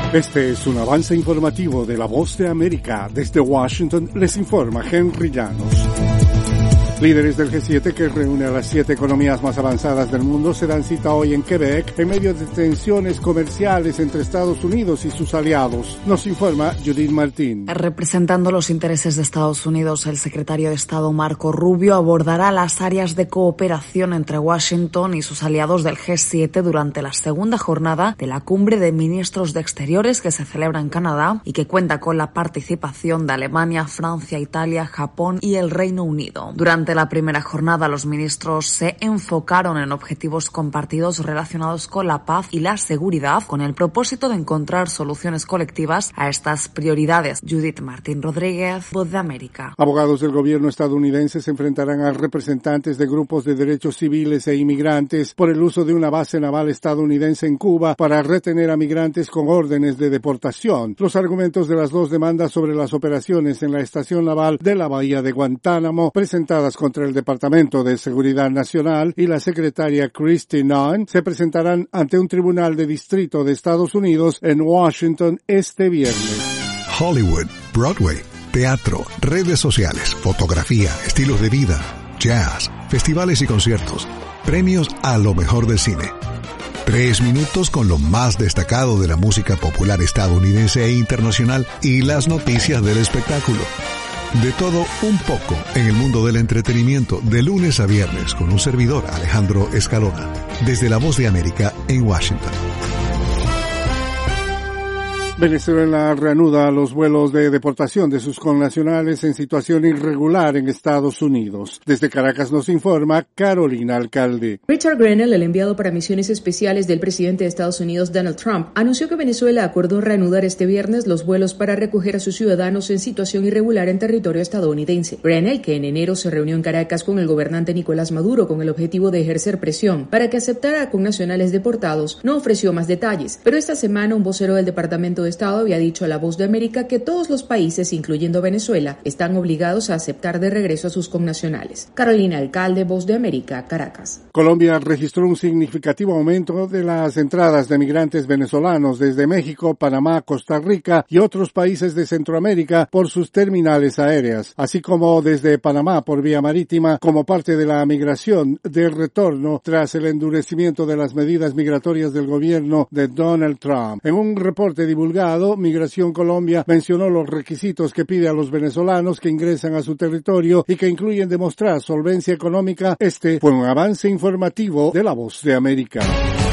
Este es un avance informativo de La Voz de América. Desde Washington les informa Henry Llanos. Líderes del G7, que reúne a las 7 economías más avanzadas del mundo, se dan cita hoy en Quebec en medio de tensiones comerciales entre Estados Unidos y sus aliados. Nos informa Judith Martín. Representando los intereses de Estados Unidos, el secretario de Estado Marco Rubio abordará las áreas de cooperación entre Washington y sus aliados del G7 durante la segunda jornada de la Cumbre de Ministros de Exteriores que se celebra en Canadá y que cuenta con la participación de Alemania, Francia, Italia, Japón y el Reino Unido. Durante la primera jornada, los ministros se enfocaron en objetivos compartidos relacionados con la paz y la seguridad, con el propósito de encontrar soluciones colectivas a estas prioridades. Judith Martín Rodríguez, Voz de América. Abogados del gobierno estadounidense se enfrentarán a representantes de grupos de derechos civiles e inmigrantes por el uso de una base naval estadounidense en Cuba para retener a migrantes con órdenes de deportación. Los argumentos de las dos demandas sobre las operaciones en la estación naval de la bahía de Guantánamo, presentadas contra el Departamento de Seguridad Nacional y la secretaria Kristi Noem, se presentarán ante un tribunal de distrito de Estados Unidos en Washington este viernes. Hollywood, Broadway, teatro, redes sociales, fotografía, estilos de vida, jazz, festivales y conciertos, premios a lo mejor del cine. 3 minutos con lo más destacado de la música popular estadounidense e internacional y las noticias del espectáculo. De todo un poco en el mundo del entretenimiento, de lunes a viernes, con un servidor, Alejandro Escalona, desde La Voz de América en Washington. Venezuela reanuda los vuelos de deportación de sus connacionales en situación irregular en Estados Unidos. Desde Caracas nos informa Carolina Alcalde. Richard Grenell, el enviado para misiones especiales del presidente de Estados Unidos, Donald Trump, anunció que Venezuela acordó reanudar este viernes los vuelos para recoger a sus ciudadanos en situación irregular en territorio estadounidense. Grenell, que en enero se reunió en Caracas con el gobernante Nicolás Maduro con el objetivo de ejercer presión para que aceptara a connacionales deportados, no ofreció más detalles, pero esta semana un vocero del Departamento de Estado había dicho a La Voz de América que todos los países, incluyendo Venezuela, están obligados a aceptar de regreso a sus connacionales. Carolina Alcalde, Voz de América, Caracas. Colombia registró un significativo aumento de las entradas de migrantes venezolanos desde México, Panamá, Costa Rica y otros países de Centroamérica por sus terminales aéreas, así como desde Panamá por vía marítima como parte de la migración de retorno tras el endurecimiento de las medidas migratorias del gobierno de Donald Trump. En un reporte divulgado, Migración Colombia mencionó los requisitos que pide a los venezolanos que ingresan a su territorio y que incluyen demostrar solvencia económica. Este fue un avance informativo de La Voz de América.